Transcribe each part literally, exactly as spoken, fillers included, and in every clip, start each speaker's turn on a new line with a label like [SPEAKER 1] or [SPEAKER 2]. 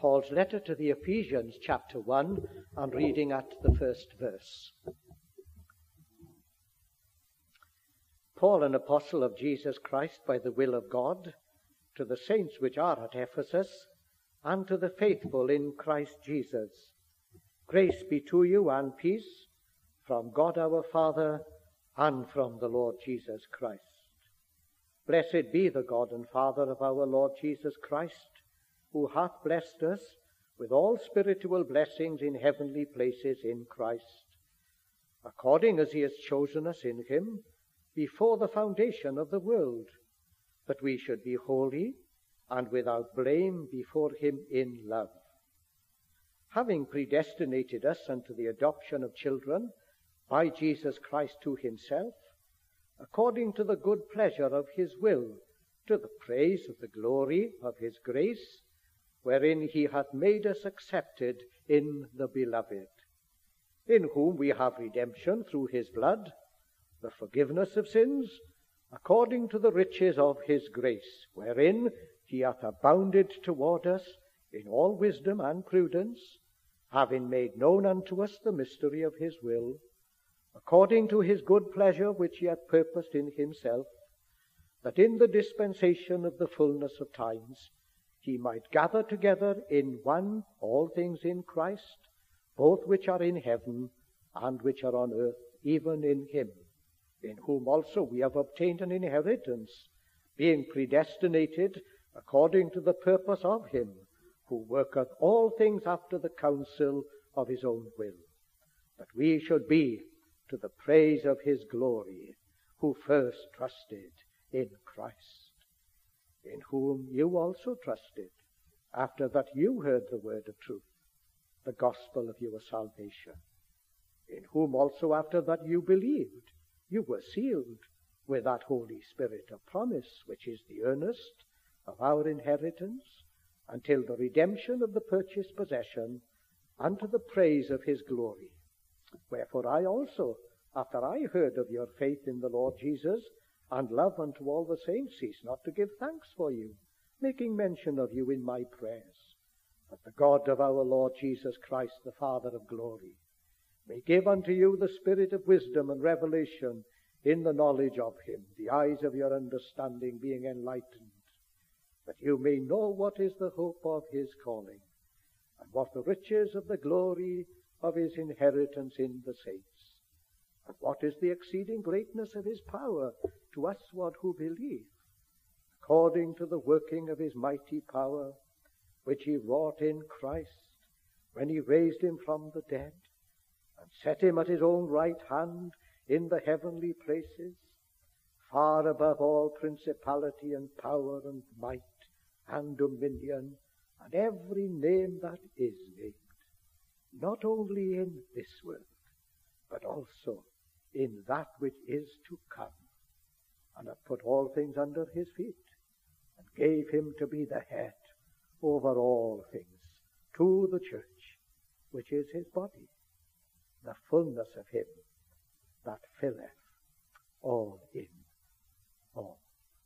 [SPEAKER 1] Paul's letter to the Ephesians, chapter one, and reading at the first verse. Paul, an apostle of Jesus Christ by the will of God, to the saints which are at Ephesus, and to the faithful in Christ Jesus. Grace be to you and peace from God our Father and from the Lord Jesus Christ. Blessed be the God and Father of our Lord Jesus Christ, who hath blessed us with all spiritual blessings in heavenly places in Christ, according as he has chosen us in him before the foundation of the world, that we should be holy and without blame before him in love, having predestinated us unto the adoption of children by Jesus Christ to himself, according to the good pleasure of his will, to the praise of the glory of his grace, wherein he hath made us accepted in the Beloved, in whom we have redemption through his blood, the forgiveness of sins, according to the riches of his grace, wherein he hath abounded toward us in all wisdom and prudence, having made known unto us the mystery of his will, according to his good pleasure which he hath purposed in himself, that in the dispensation of the fullness of times he might gather together in one all things in Christ, both which are in heaven and which are on earth, even in him, in whom also we have obtained an inheritance, being predestinated according to the purpose of him, who worketh all things after the counsel of his own will, that we should be to the praise of his glory, who first trusted in Christ, in whom you also trusted, after that you heard the word of truth, the gospel of your salvation, in whom also after that you believed, you were sealed with that Holy Spirit of promise, which is the earnest of our inheritance, until the redemption of the purchased possession, unto the praise of his glory. Wherefore I also, after I heard of your faith in the Lord Jesus, and love unto all the saints, cease not to give thanks for you, making mention of you in my prayers, that the God of our Lord Jesus Christ, the Father of glory, may give unto you the spirit of wisdom and revelation in the knowledge of him, the eyes of your understanding being enlightened, that you may know what is the hope of his calling, and what the riches of the glory of his inheritance in the saints, and what is the exceeding greatness of his power to us what who believe, according to the working of his mighty power, which he wrought in Christ, when he raised him from the dead, and set him at his own right hand in the heavenly places, far above all principality and power and might and dominion, and every name that is named, not only in this world, but also in that which is to come, and hath put all things under his feet, and gave him to be the head over all things to the church, which is his body, the fullness of him that filleth all in all.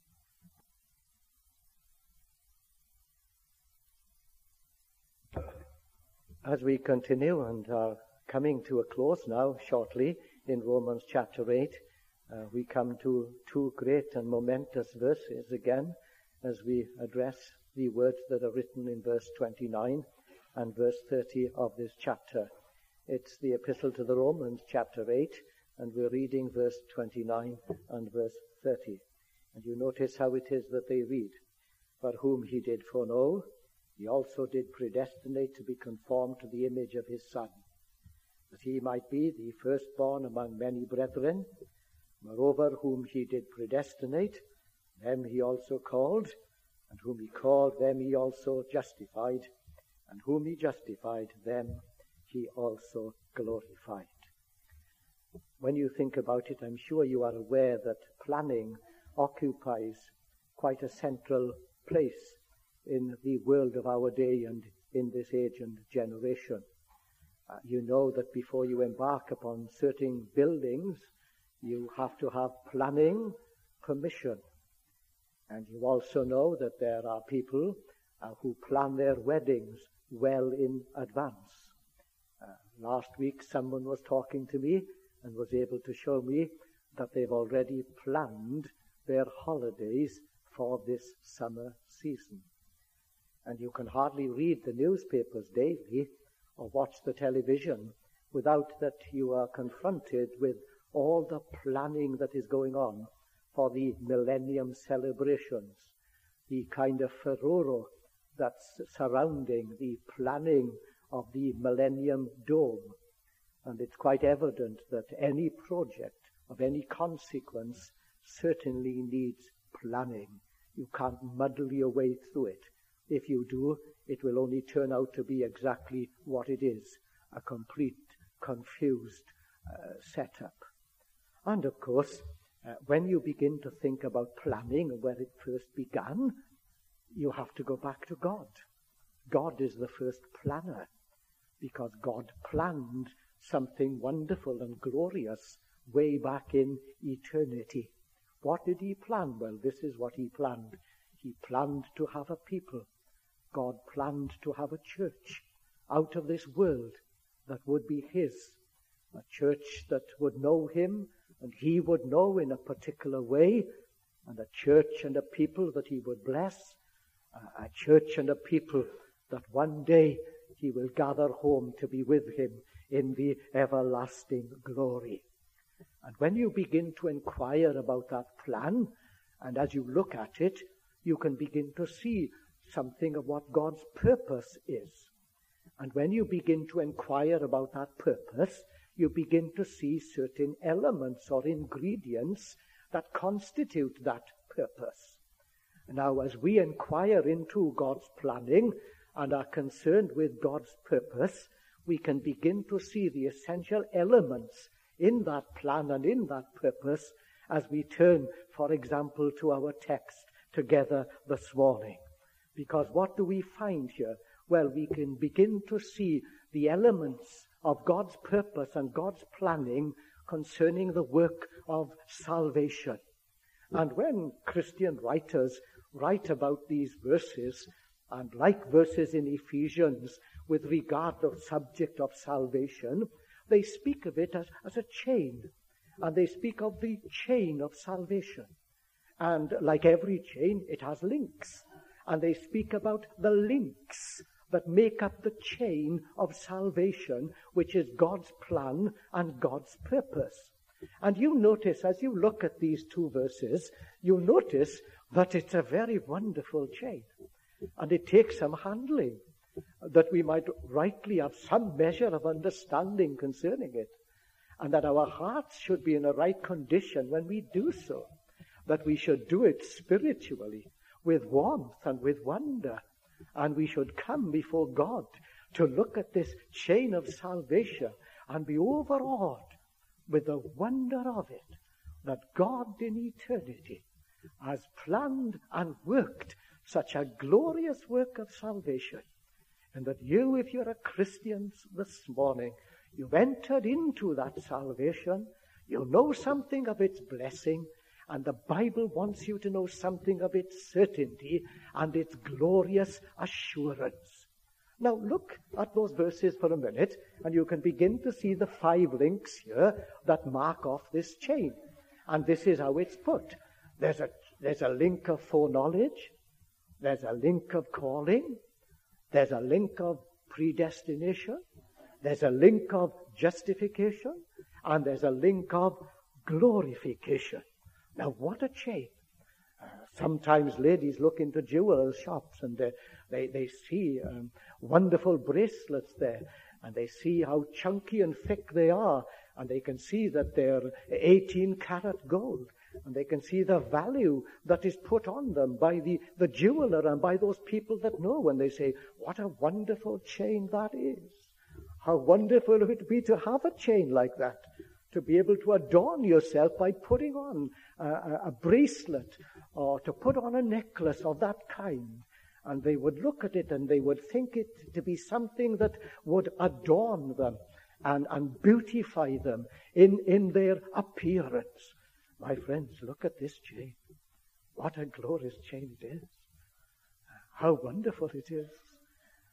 [SPEAKER 1] As we continue and are coming to a close now shortly in Romans chapter eight, uh, we come to two great and momentous verses again as we address the words that are written in verse twenty-nine and verse thirty of this chapter. It's the epistle to the Romans chapter eight, and we're reading verse twenty-nine and verse thirty. And you notice how it is that they read. For whom he did foreknow, he also did predestinate to be conformed to the image of his Son, that he might be the firstborn among many brethren. Moreover, whom he did predestinate, them he also called, and whom he called, them he also justified, and whom he justified, them he also glorified. When you think about it, I'm sure you are aware that planning occupies quite a central place in the world of our day and in this age and generation. Uh, you know that before you embark upon certain buildings, you have to have planning permission. And you also know that there are people uh, who plan their weddings well in advance. Uh, last week someone was talking to me and was able to show me that they've already planned their holidays for this summer season. And you can hardly read the newspapers daily or watch the television without that you are confronted with all the planning that is going on for the millennium celebrations, the kind of furore that's surrounding the planning of the Millennium Dome. And it's quite evident that any project of any consequence certainly needs planning. You can't muddle your way through it. If you do, it will only turn out to be exactly what it is, a complete, confused uh, setup. And of course, uh, when you begin to think about planning and where it first began, you have to go back to God. God is the first planner, because God planned something wonderful and glorious way back in eternity. What did he plan? Well, this is what he planned. He planned to have a people. God planned to have a church out of this world that would be his. A church that would know him and he would know in a particular way. And a church and a people that he would bless. A church and a people that one day he will gather home to be with him in the everlasting glory. And when you begin to inquire about that plan, and as you look at it, you can begin to see something of what God's purpose is. And when you begin to inquire about that purpose, you begin to see certain elements or ingredients that constitute that purpose. Now, as we inquire into God's planning and are concerned with God's purpose, we can begin to see the essential elements in that plan and in that purpose as we turn, for example, to our text together this morning. Because what do we find here? Well, we can begin to see the elements of God's purpose and God's planning concerning the work of salvation. And when Christian writers write about these verses, and like verses in Ephesians with regard to the subject of salvation, they speak of it as, as a chain. And they speak of the chain of salvation. And like every chain, it has links. And they speak about the links that make up the chain of salvation, which is God's plan and God's purpose. And you notice, as you look at these two verses, you notice that it's a very wonderful chain. And it takes some handling, that we might rightly have some measure of understanding concerning it. And that our hearts should be in a right condition when we do so. That we should do it spiritually, with warmth and with wonder. And we should come before God to look at this chain of salvation and be overawed with the wonder of it, that God in eternity has planned and worked such a glorious work of salvation. And that you, if you're a Christian this morning, you've entered into that salvation, you know something of its blessing, and the Bible wants you to know something of its certainty and its glorious assurance. Now look at those verses for a minute, and you can begin to see the five links here that mark off this chain. And this is how it's put. There's a, there's a link of foreknowledge. There's a link of calling. There's a link of predestination. There's a link of justification. And there's a link of glorification. Now, what a chain. Uh, sometimes ladies look into jewelers' shops and they, they, they see um, wonderful bracelets there. And they see how chunky and thick they are. And they can see that they're eighteen karat gold. And they can see the value that is put on them by the, the jeweler and by those people that know. When they say, what a wonderful chain that is. How wonderful it would be to have a chain like that. To be able to adorn yourself by putting on a, a bracelet or to put on a necklace of that kind. And they would look at it and they would think it to be something that would adorn them and, and beautify them in, in their appearance. My friends, look at this chain. What a glorious chain it is. How wonderful it is.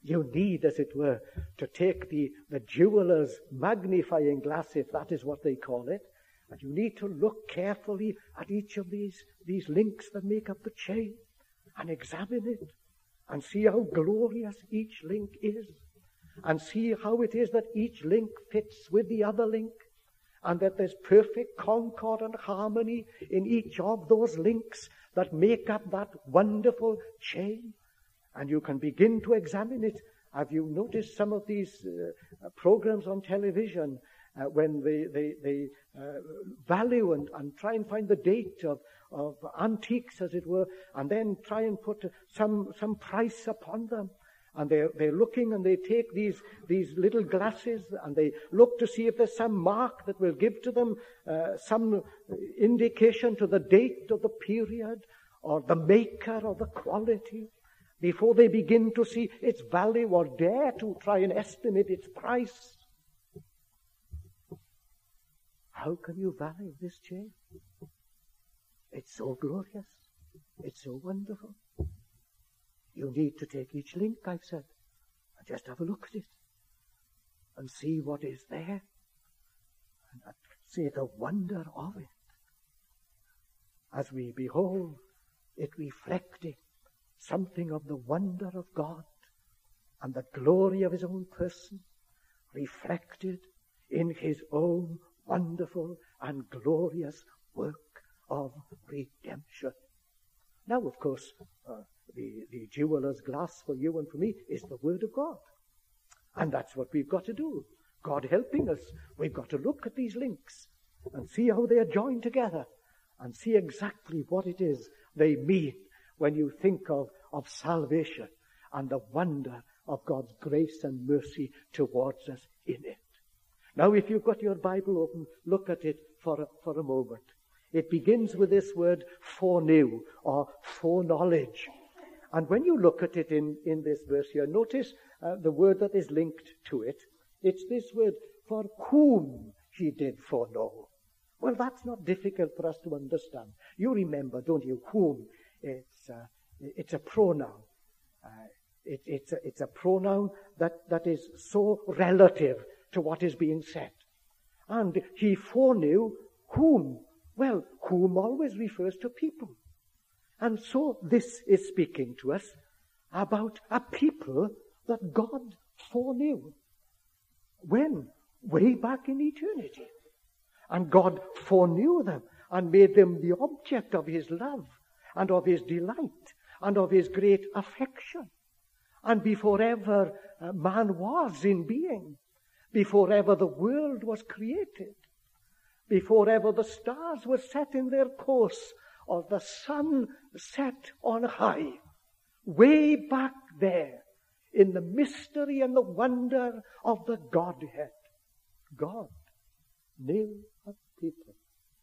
[SPEAKER 1] You need, as it were, to take the, the jeweler's magnifying glass, if that is what they call it, and you need to look carefully at each of these, these links that make up the chain and examine it and see how glorious each link is and see how it is that each link fits with the other link and that there's perfect concord and harmony in each of those links that make up that wonderful chain. And you can begin to examine it. Have you noticed some of these uh, programs on television uh, when they, they, they uh, value and, and try and find the date of, of antiques, as it were, and then try and put some, some price upon them? And they're, they're looking and they take these, these little glasses and they look to see if there's some mark that will give to them uh, some indication to the date of the period or the maker or the quality before they begin to see its value or dare to try and estimate its price. How can you value this chain? It's so glorious. It's so wonderful. You need to take each link, I've said, and just have a look at it and see what is there and see the wonder of it. As we behold it reflecting something of the wonder of God and the glory of his own person reflected in his own wonderful and glorious work of redemption. Now, of course, uh, the, the jeweler's glass for you and for me is the Word of God. And that's what we've got to do. God helping us, we've got to look at these links and see how they are joined together and see exactly what it is they mean when you think of, of salvation and the wonder of God's grace and mercy towards us in it. Now, if you've got your Bible open, look at it for a, for a moment. It begins with this word foreknew or foreknowledge. And when you look at it in, in this verse here, notice uh, the word that is linked to it. It's this word, for whom he did foreknow. Well, that's not difficult for us to understand. You remember, don't you, whom? It's, uh, it's a pronoun. Uh, it, it's, a, it's a pronoun that, that is so relative to what is being said. And he foreknew whom? Well, whom always refers to people. And so this is speaking to us about a people that God foreknew. When? Way back in eternity. And God foreknew them and made them the object of his love and of his delight and of his great affection. And before ever uh, man was in being, before ever the world was created, before ever the stars were set in their course, or the sun set on high, way back there, in the mystery and the wonder of the Godhead, God knew a people.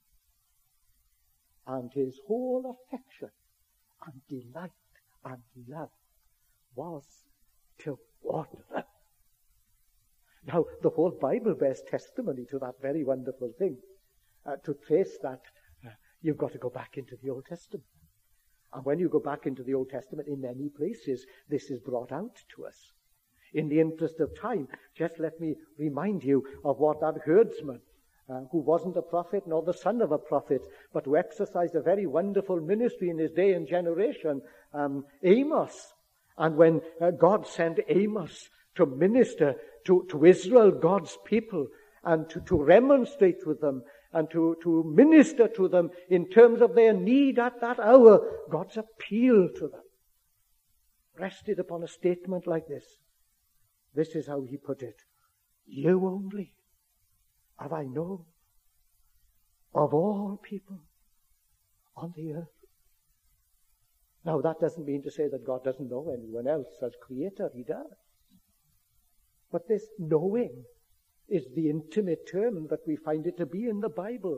[SPEAKER 1] And his whole affection and delight and love was toward them. Now, the whole Bible bears testimony to that very wonderful thing. Uh, to trace that, uh, you've got to go back into the Old Testament. And when you go back into the Old Testament, in many places, this is brought out to us. In the interest of time, just let me remind you of what that herdsman, uh, who wasn't a prophet nor the son of a prophet, but who exercised a very wonderful ministry in his day and generation, um, Amos. And when uh, God sent Amos to minister to, to Israel, God's people, and to, to remonstrate with them, and to, to minister to them in terms of their need at that hour, God's appeal to them rested upon a statement like this. This is how he put it. You only have I known of all people on the earth. Now, that doesn't mean to say that God doesn't know anyone else as creator. He does. But this knowing is the intimate term that we find it to be in the Bible.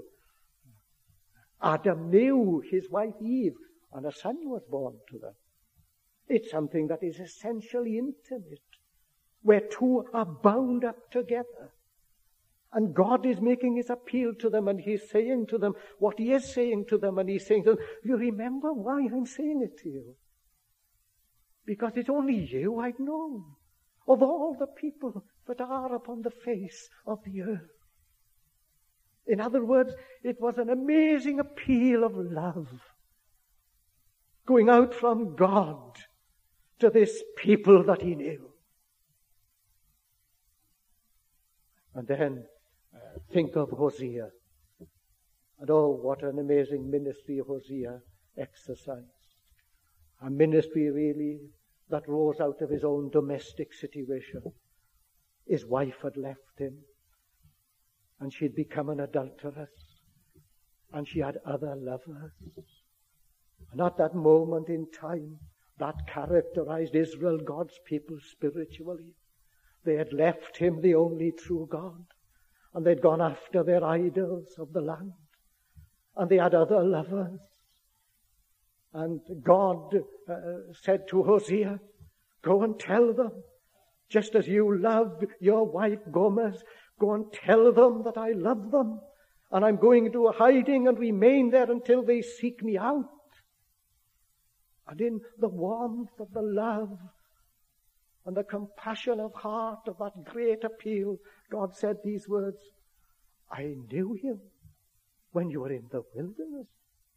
[SPEAKER 1] Adam knew his wife Eve, and a son was born to them. It's something that is essentially intimate, where two are bound up together. And God is making his appeal to them, and he's saying to them what he is saying to them, and he's saying to them, you remember why I'm saying it to you? Because it's only you I've known. of all the people that are upon the face of the earth. In other words, it was an amazing appeal of love going out from God to this people that he knew. And then uh, think of Hosea. And oh, what an amazing ministry Hosea exercised. A ministry really that rose out of his own domestic situation. His wife had left him, and she'd become an adulteress, and she had other lovers. And at that moment in time, that characterized Israel, God's people, spiritually. They had left him, the only true God, and they'd gone after their idols of the land, and they had other lovers. And God uh, said to Hosea, go and tell them, just as you loved your wife Gomer, go and tell them that I love them, and I'm going into a hiding and remain there until they seek me out. And in the warmth of the love and the compassion of heart of that great appeal, God said these words, I knew you when you were in the wilderness.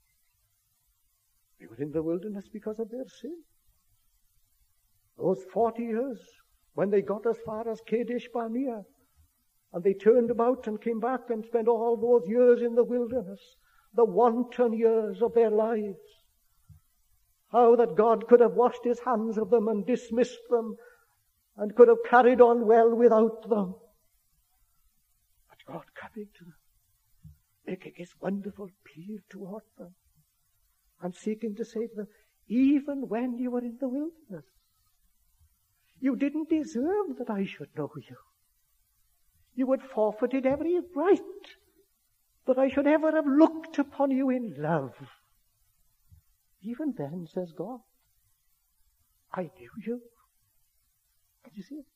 [SPEAKER 1] They were in the wilderness because of their sin. Those forty years, when they got as far as Kadesh Barnea, and they turned about and came back and spent all those years in the wilderness, the wanton years of their lives. How that God could have washed his hands of them and dismissed them and could have carried on well without them. But God coming to them, making his wonderful appeal toward them, and seeking to say to them, even when you were in the wilderness, you didn't deserve that I should know you. You had forfeited every right that I should ever have looked upon you in love. Even then, says God, I knew you. Did you see it?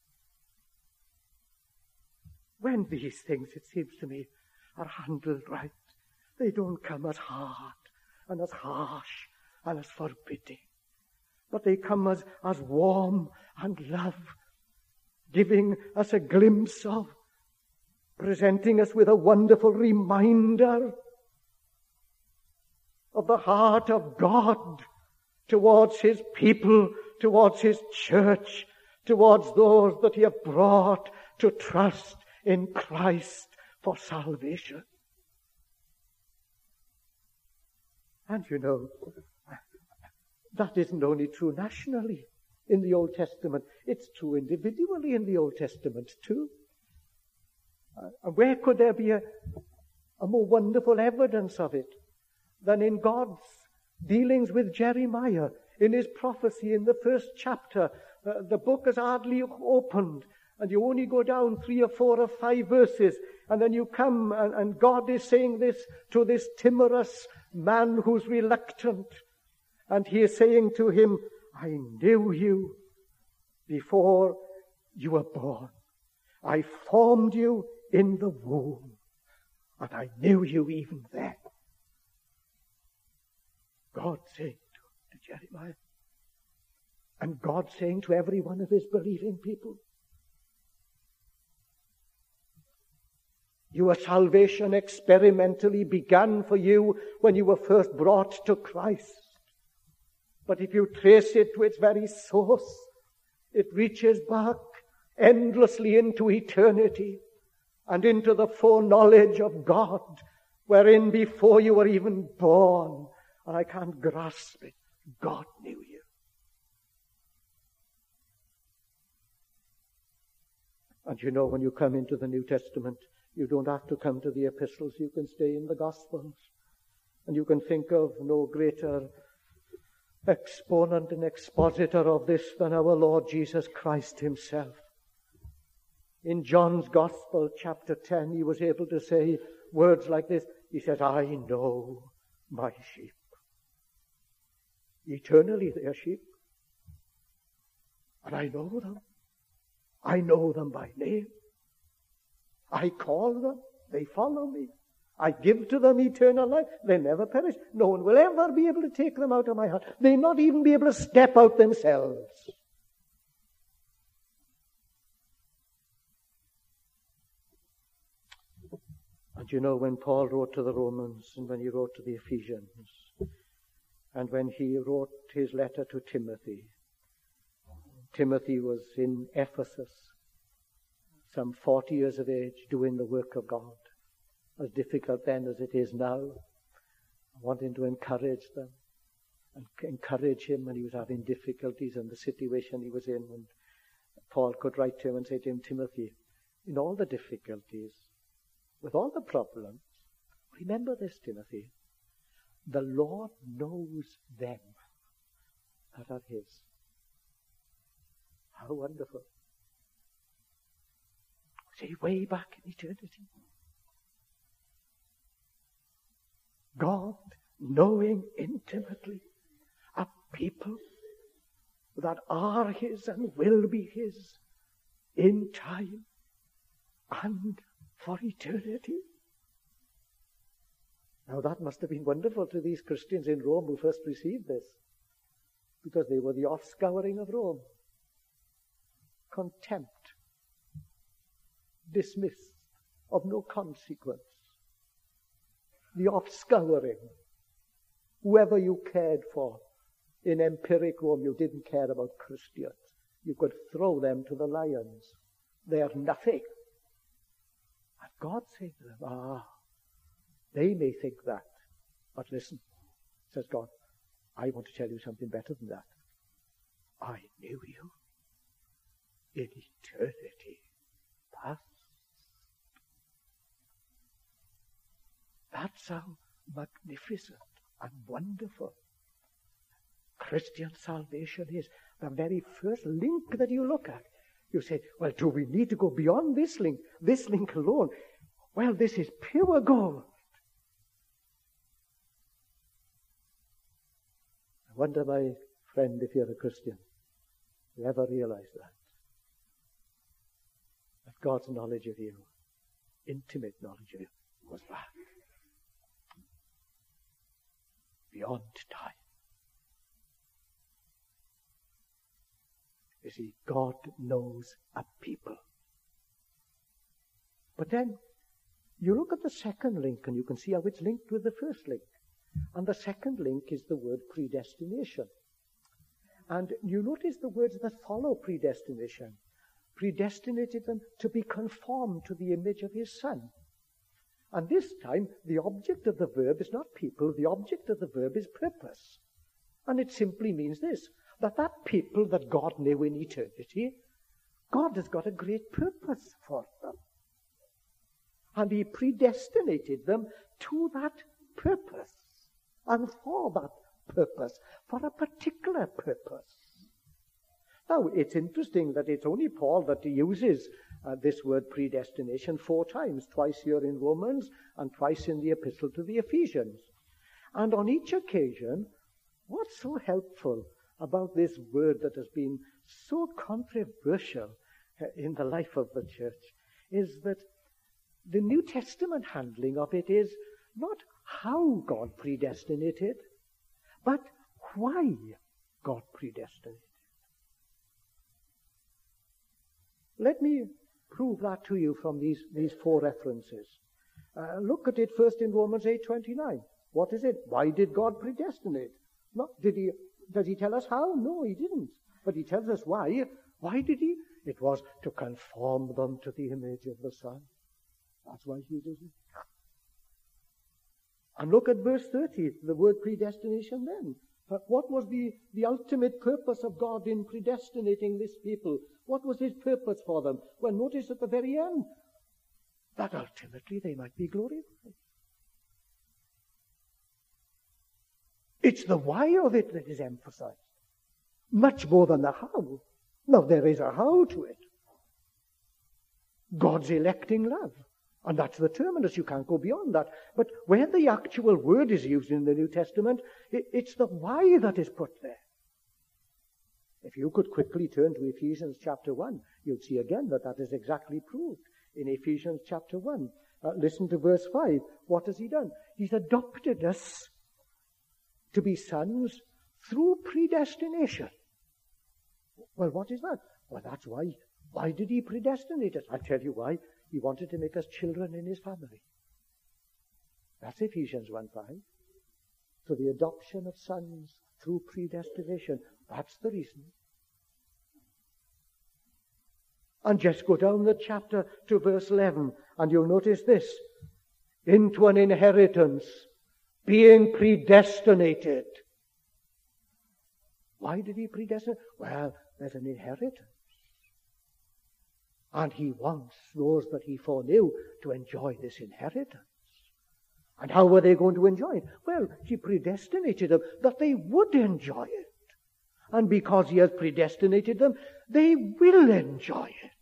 [SPEAKER 1] When these things, it seems to me, are handled right, they don't come as hard and as harsh and as forbidding, but they come as, as warm and love, giving us a glimpse of, presenting us with a wonderful reminder of the heart of God towards his people, towards his church, towards those that he has brought to trust in Christ for salvation. And you know, that isn't only true nationally in the Old Testament, it's true individually in the Old Testament too. Uh, where could there be a, a more wonderful evidence of it than in God's dealings with Jeremiah, in his prophecy in the first chapter? Uh, the book is hardly opened, and you only go down three or four or five verses, and then you come, and, and God is saying this to this timorous man who's reluctant, and he is saying to him, I knew you before you were born. I formed you in the womb, and I knew you even then. God saying to, to Jeremiah, and God saying to every one of his believing people, your salvation experimentally began for you when you were first brought to Christ. But if you trace it to its very source, it reaches back endlessly into eternity and into the foreknowledge of God, wherein before you were even born, and I can't grasp it, God knew you. And you know, when you come into the New Testament, you don't have to come to the epistles. You can stay in the Gospels. And you can think of no greater exponent and expositor of this than our Lord Jesus Christ himself. In John's Gospel, chapter ten, he was able to say words like this. He says, I know my sheep. Eternally they are sheep. And I know them. I know them by name. I call them. They follow me. I give to them eternal life. They never perish. No one will ever be able to take them out of my heart. They'll not even be able to step out themselves. And you know, when Paul wrote to the Romans and when he wrote to the Ephesians and when he wrote his letter to Timothy, Timothy was in Ephesus, some forty years of age, doing the work of God, as difficult then as it is now, wanting to encourage them and encourage him when he was having difficulties in the situation he was in. And Paul could write to him and say to him, Timothy, in all the difficulties, with all the problems, remember this, Timothy, the Lord knows them that are his. How wonderful. See, way back in eternity, God knowing intimately a people that are his and will be his in time and for eternity. Now that must have been wonderful to these Christians in Rome who first received this, because they were the offscouring of Rome. Contempt, dismissed, of no consequence. The offscouring. Whoever you cared for in empiric Rome, you didn't care about Christians. You could throw them to the lions. They are nothing. And God said to them, ah, they may think that, but listen, says God, I want to tell you something better than that. I knew you in eternity past. That's how magnificent and wonderful Christian salvation is. The very first link that you look at. You say, well, do we need to go beyond this link? This link alone? Well, this is pure gold. I wonder, my friend, if you're a Christian, you ever realize that? That God's knowledge of you, intimate knowledge of you, was that. Beyond time. You see, God knows a people. But then, you look at the second link and you can see how it's linked with the first link. And the second link is the word predestination. And you notice the words that follow predestination. Predestinated them to be conformed to the image of his Son. And this time, the object of the verb is not people, the object of the verb is purpose. And it simply means this, that that people that God knew in eternity, God has got a great purpose for them. And he predestinated them to that purpose, and for that purpose, for a particular purpose. Now, it's interesting that it's only Paul that uses uh, this word predestination four times, twice here in Romans and twice in the epistle to the Ephesians. And on each occasion, what's so helpful about this word that has been so controversial uh, in the life of the church is that the New Testament handling of it is not how God predestinated, but why God predestinated. Let me prove that to you from these, these four references. Uh, look at it first in Romans eight twenty-nine. What is it? Why did God predestinate? Not, did he, does he tell us how? No, he didn't. But he tells us why. Why did he? It was to conform them to the image of the Son. That's why he did it. And look at verse thirty, the word predestination then. But what was the, the ultimate purpose of God in predestinating this people? What was his purpose for them? Well, notice at the very end, that ultimately they might be glorified. It's the why of it that is emphasized, much more than the how. Now, there is a how to it. God's electing love. And that's the terminus. You can't go beyond that. But where the actual word is used in the New Testament, it, it's the why that is put there. If you could quickly turn to Ephesians chapter one, you'll see again that that is exactly proved in Ephesians chapter one. Uh, listen to verse five. What has he done? He's adopted us to be sons through predestination. Well, what is that? Well, that's why. Why did he predestinate us? I'll tell you why. He wanted to make us children in his family. That's Ephesians one five. So the adoption of sons through predestination, that's the reason. And just go down the chapter to verse eleven, and you'll notice this. Into an inheritance, being predestinated. Why did he predestinate? Well, there's an inheritance. And he wants those that he foreknew to enjoy this inheritance. And how were they going to enjoy it? Well, he predestinated them that they would enjoy it. And because he has predestinated them, they will enjoy it.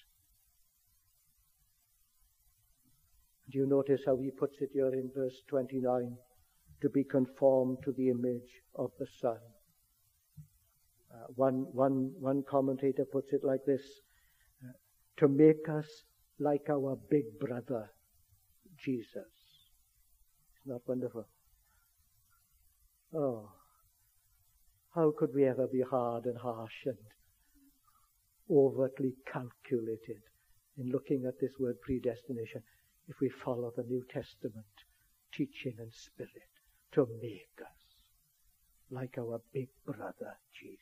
[SPEAKER 1] Do you notice how he puts it here in verse twenty-nine? To be conformed to the image of the Son. Uh, one, one, one commentator puts it like this. Uh, to make us like our big brother, Jesus. Isn't that wonderful? Oh, how could we ever be hard and harsh and overtly calculated in looking at this word predestination if we follow the New Testament teaching and spirit to make us like our big brother Jesus?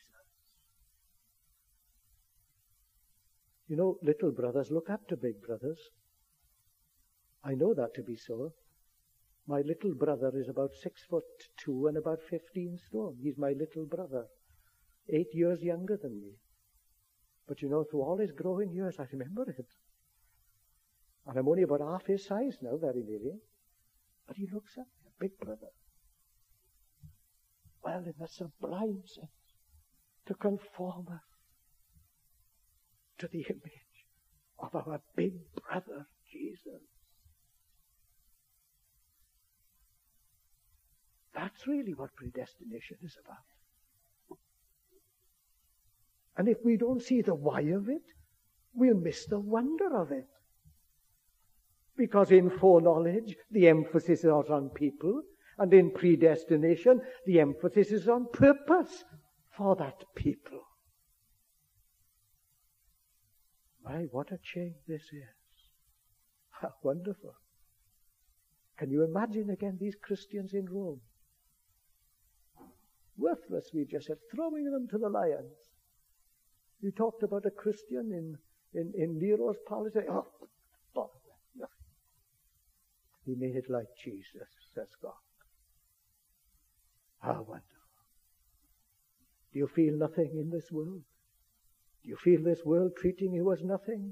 [SPEAKER 1] You know, little brothers look up to big brothers. I know that to be so. My little brother is about six foot two and about fifteen stone. He's my little brother, eight years younger than me. But you know, through all his growing years, I remember it. And I'm only about half his size now, very nearly. But he looks up, a big brother. Well, in the sublime sense, to conform us to the image of our big brother, Jesus. That's really what predestination is about. And if we don't see the why of it, we'll miss the wonder of it. Because in foreknowledge, the emphasis is on people, and in predestination, the emphasis is on purpose for that people. My, what a change this is. How wonderful. Can you imagine again these Christians in Rome? Worthless, we just said, throwing them to the lions. You talked about a Christian in, in, in Nero's palace. Oh, bother them. He made it like Jesus, says God. How wonderful. Do you feel nothing in this world? Do you feel this world treating you as nothing?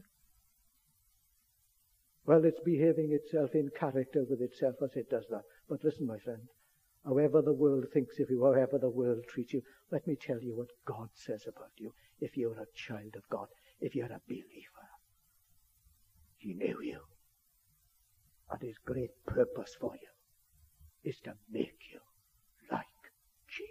[SPEAKER 1] Well, it's behaving itself in character with itself as it does that. But listen, my friend, however the world thinks of you, however the world treats you, let me tell you what God says about you. If you're a child of God, if you're a believer, He knew you. And His great purpose for you is to make you like Jesus.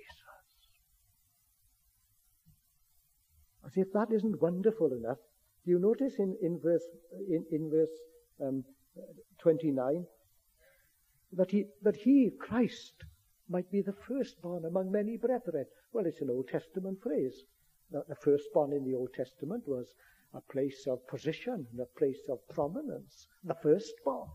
[SPEAKER 1] As if that isn't wonderful enough, do you notice in, in verse in, in verse um, twenty-nine that he that he, Christ, might be the firstborn among many brethren? Well, it's an Old Testament phrase. The, the firstborn in the Old Testament was a place of position and a place of prominence. The firstborn.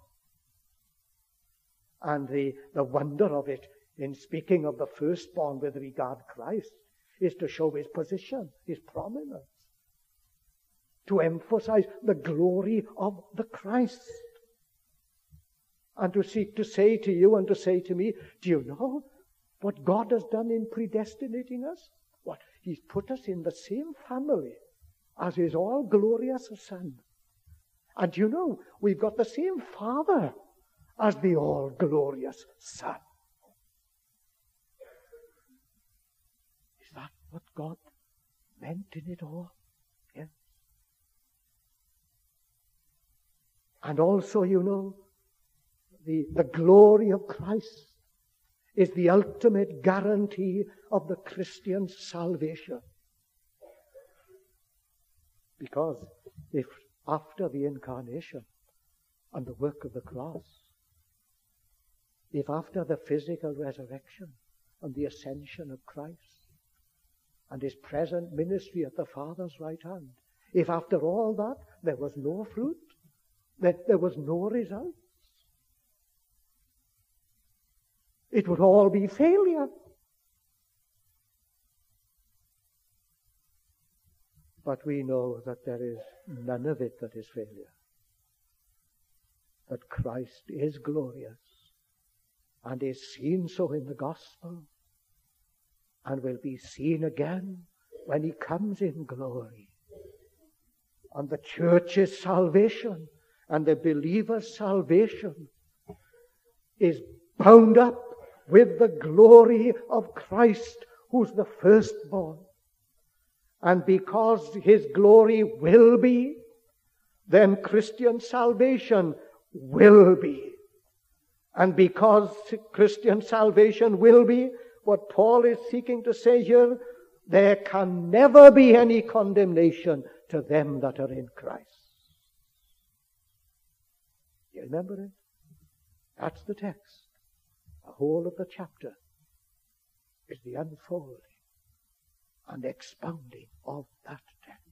[SPEAKER 1] And the, the wonder of it in speaking of the firstborn with regard to Christ is to show his position, his prominence, to emphasize the glory of the Christ, and to seek to say to you and to say to me, do you know what God has done in predestinating us? What? He's put us in the same family as his all-glorious Son. And you know, we've got the same Father as the all-glorious Son. Is that what God meant in it all? Yes. And also, you know, the, the glory of Christ is the ultimate guarantee of the Christian's salvation. Because if after the incarnation and the work of the cross, if after the physical resurrection and the ascension of Christ and his present ministry at the Father's right hand, if after all that there was no fruit, that there was no result, It would all be failure. But we know that there is none of it that is failure. That Christ is glorious and is seen so in the gospel and will be seen again when he comes in glory. And the church's salvation and the believer's salvation is bound up with the glory of Christ, who's the firstborn. And because his glory will be, then Christian salvation will be. And because Christian salvation will be, what Paul is seeking to say here, there can never be any condemnation to them that are in Christ. You remember it? That's the text. The whole of the chapter is the unfolding and expounding of that text.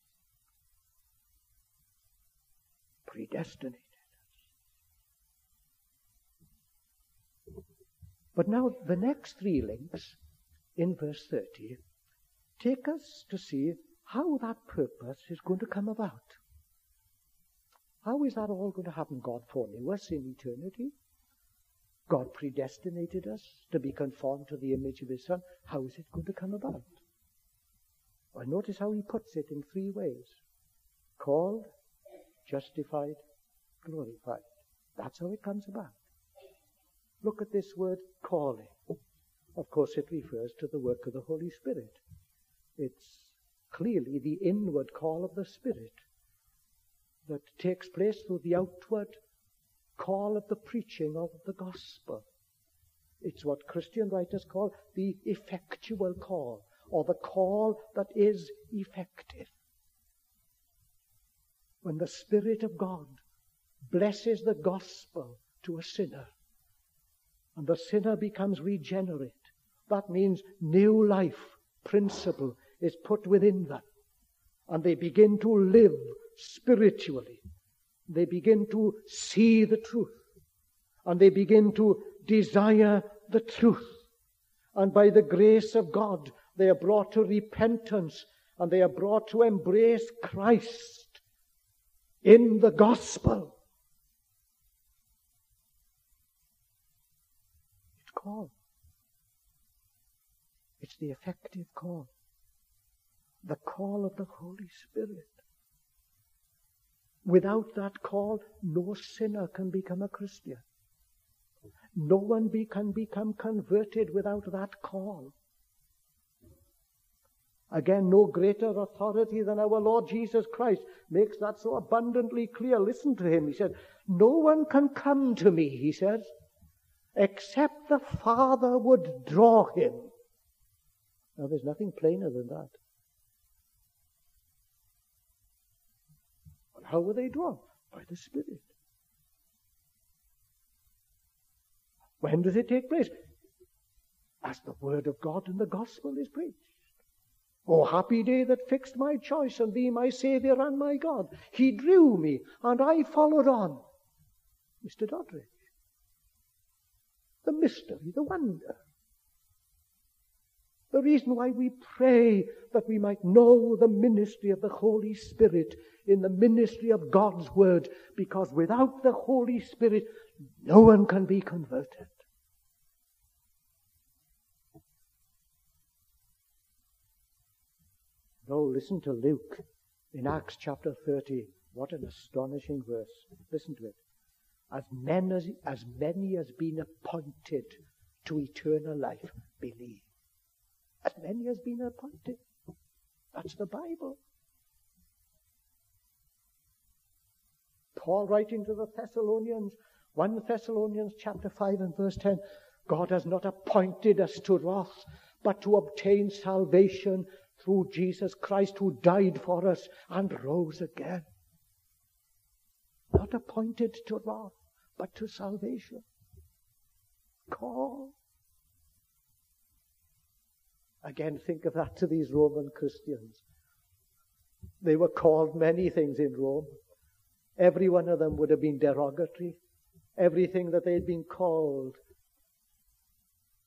[SPEAKER 1] Predestinated. But now the next three links in verse thirty take us to see how that purpose is going to come about. How is that all going to happen? God foreknew us in eternity. God predestinated us to be conformed to the image of his Son. How is it going to come about? Well, notice how he puts it in three ways. Called, justified, glorified. That's how it comes about. Look at this word, calling. Of course, it refers to the work of the Holy Spirit. It's clearly the inward call of the Spirit that takes place through the outward call of the preaching of the gospel. It's what Christian writers call the effectual call, or the call that is effective. When the Spirit of God blesses the gospel to a sinner, and the sinner becomes regenerate, that means new life principle is put within them, and they begin to live spiritually. They begin to see the truth, and they begin to desire the truth. And by the grace of God, they are brought to repentance, and they are brought to embrace Christ in the gospel. It's called. It's the effective call. The call of the Holy Spirit. Without that call, no sinner can become a Christian. No one be, can become converted without that call. Again, no greater authority than our Lord Jesus Christ makes that so abundantly clear. Listen to him. He said, no one can come to me, he says, except the Father would draw him. Now, there's nothing plainer than that. But how were they drawn? By the Spirit. When does it take place? As the word of God and the gospel is preached. Oh, happy day that fixed my choice on thee, my Saviour and my God. He drew me, and I followed on. Mister Doddridge. The mystery, the wonder. The reason why we pray that we might know the ministry of the Holy Spirit in the ministry of God's Word, because without the Holy Spirit, no one can be converted. No, listen to Luke in Acts chapter thirty. What an astonishing verse. Listen to it. As many as, as many as been appointed to eternal life, believe. As many as been appointed. That's the Bible. Paul writing to the Thessalonians, First Thessalonians chapter five and verse ten, God has not appointed us to wrath, but to obtain salvation through Jesus Christ, who died for us and rose again. Not appointed to wrath, but to salvation. Call. Again, think of that to these Roman Christians. They were called many things in Rome. Every one of them would have been derogatory. Everything that they'd been called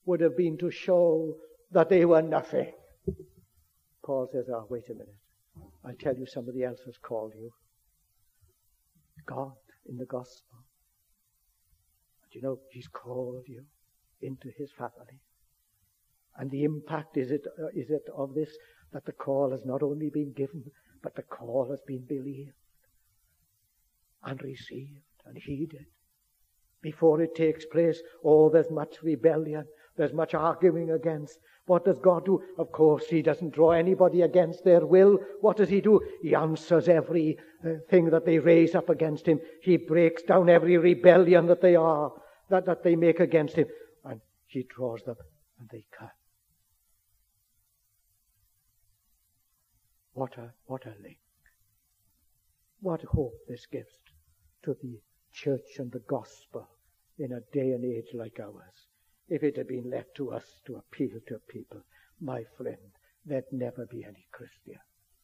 [SPEAKER 1] would have been to show that they were nothing. Paul says, oh, wait a minute. I'll tell you somebody else has called you. God in the gospel. And you know, he's called you into his family. And the impact is it, uh, is it of this, that the call has not only been given, but the call has been believed and received and heeded. Before it takes place, oh, there's much rebellion. There's much arguing against. What does God do? Of course, he doesn't draw anybody against their will. What does he do? He answers every uh, thing that they raise up against him. He breaks down every rebellion that they are, that, that they make against him. And he draws them, and they come. What a, what a link. What hope this gives to the church and the gospel in a day and age like ours. If it had been left to us to appeal to people, my friend, there'd never be any Christian.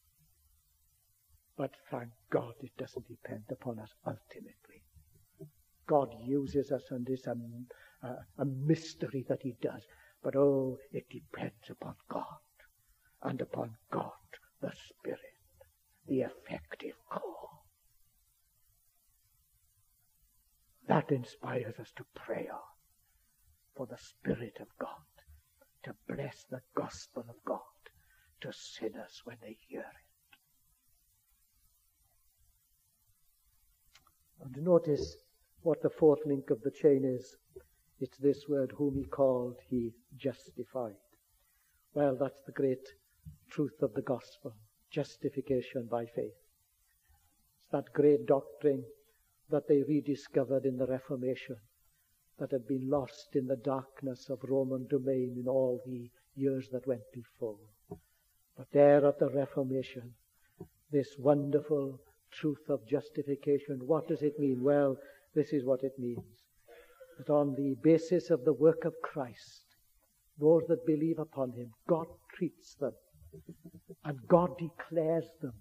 [SPEAKER 1] But thank God it doesn't depend upon us ultimately. God uses us, and it's a, a, a mystery that he does. But oh, it depends upon God, and upon God, the Spirit, the effective call. That inspires us to pray on for the Spirit of God to bless the gospel of God to sinners when they hear it. And notice what the fourth link of the chain is. It's this word, whom he called, he justified. Well, that's the great truth of the gospel, justification by faith. It's that great doctrine that they rediscovered in the Reformation, that had been lost in the darkness of Roman domain in all the years that went before. But there at the Reformation, this wonderful truth of justification, what does it mean? Well, this is what it means. That on the basis of the work of Christ, those that believe upon him, God treats them, and God declares them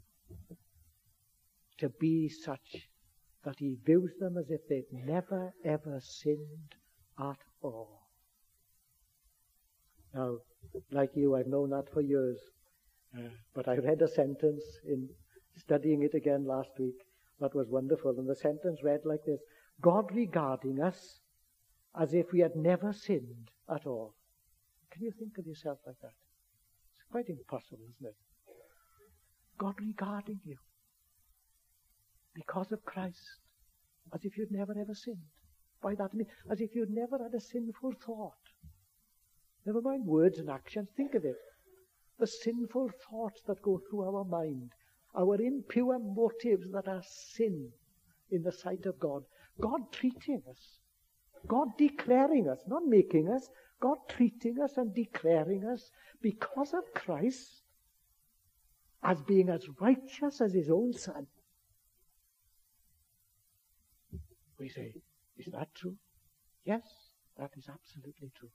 [SPEAKER 1] to be such that he views them as if they'd never ever sinned at all. Now, like you, I've known that for years, uh, but I read a sentence in studying it again last week that was wonderful, and the sentence read like this: God regarding us as if we had never sinned at all. Can you think of yourself like that? It's quite impossible, isn't it? God regarding you because of Christ, as if you'd never ever sinned. By that I mean, as if you'd never had a sinful thought. Never mind words and actions, think of it. The sinful thoughts that go through our mind, our impure motives that are sin in the sight of God. God treating us, God declaring us, not making us, God treating us and declaring us because of Christ as being as righteous as his own Son. We say, is that true? Yes, that is absolutely true.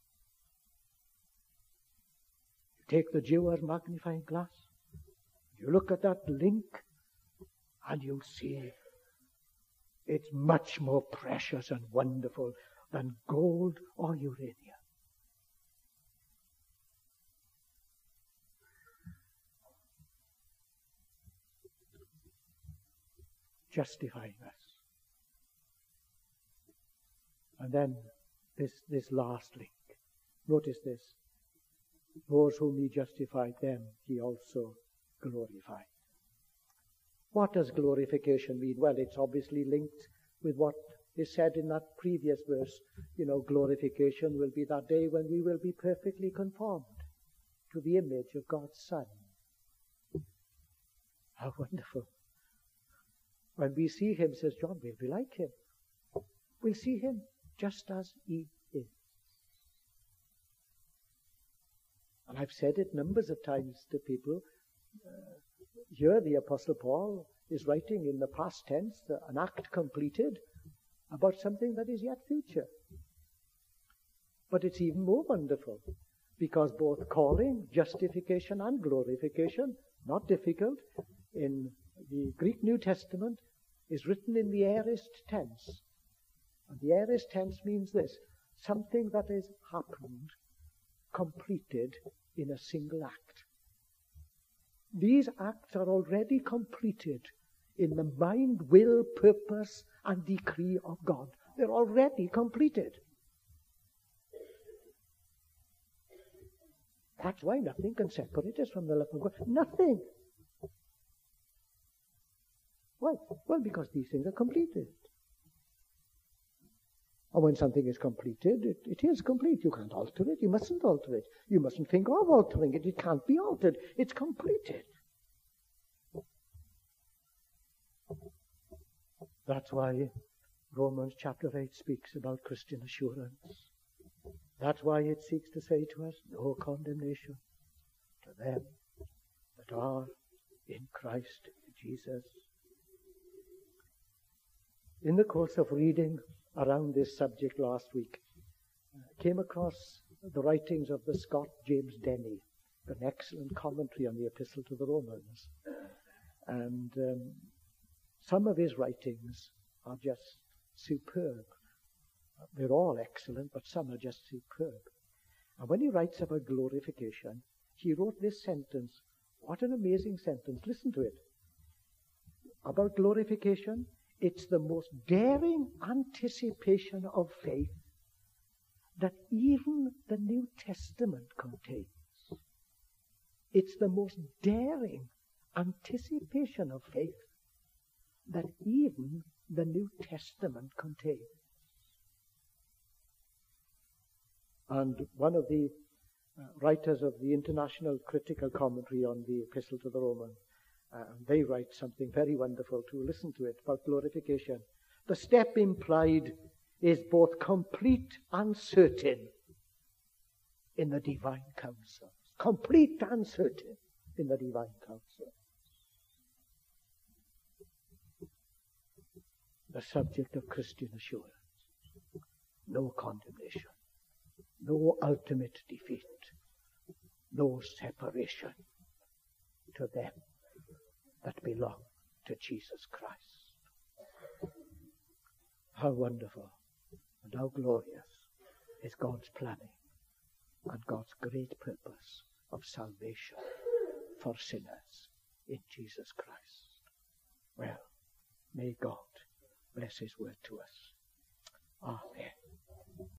[SPEAKER 1] You take the Jewer's magnifying glass, you look at that link, and you see it's much more precious and wonderful than gold or uranium. Justifying us. And then this, this last link. Notice this. Those whom he justified, them he also glorified. What does glorification mean? Well, it's obviously linked with what is said in that previous verse. You know, glorification will be that day when we will be perfectly conformed to the image of God's Son. How wonderful. When we see him, says John, we'll be like him. We'll see him just as he is. And I've said it numbers of times to people. Uh, here the Apostle Paul is writing in the past tense, uh, an act completed, about something that is yet future. But it's even more wonderful, because both calling, justification and glorification, not difficult, in the Greek New Testament is written in the aorist tense. And the aorist tense means this: something that has happened completed in a single act. These acts are already completed in the mind, will, purpose, and decree of God. They're already completed. That's why nothing can separate us from the love of God. Nothing. Why? Well, because these things are completed. And when something is completed, it, it is complete. You can't alter it. You mustn't alter it. You mustn't think of altering it. It can't be altered. It's completed. That's why Romans chapter eight speaks about Christian assurance. That's why it seeks to say to us, no condemnation to them that are in Christ Jesus. In the course of reading around this subject last week, I came across the writings of the Scot James Denny, an excellent commentary on the Epistle to the Romans. And um, some of his writings are just superb. They're all excellent, but some are just superb. And when he writes about glorification, he wrote this sentence. What an amazing sentence. Listen to it. About glorification, it's the most daring anticipation of faith that even the New Testament contains. It's the most daring anticipation of faith that even the New Testament contains. And one of the uh, writers of the International Critical Commentary on the Epistle to the Romans, uh, they write something very wonderful too. Listen to it about glorification. The step implied is both complete and certain in the divine counsel. Complete and certain in the divine counsel. The subject of Christian assurance. No condemnation. No ultimate defeat. No separation to them that belong to Jesus Christ. How wonderful and how glorious is God's planning and God's great purpose of salvation for sinners in Jesus Christ. Well, may God bless his word to us. Amen.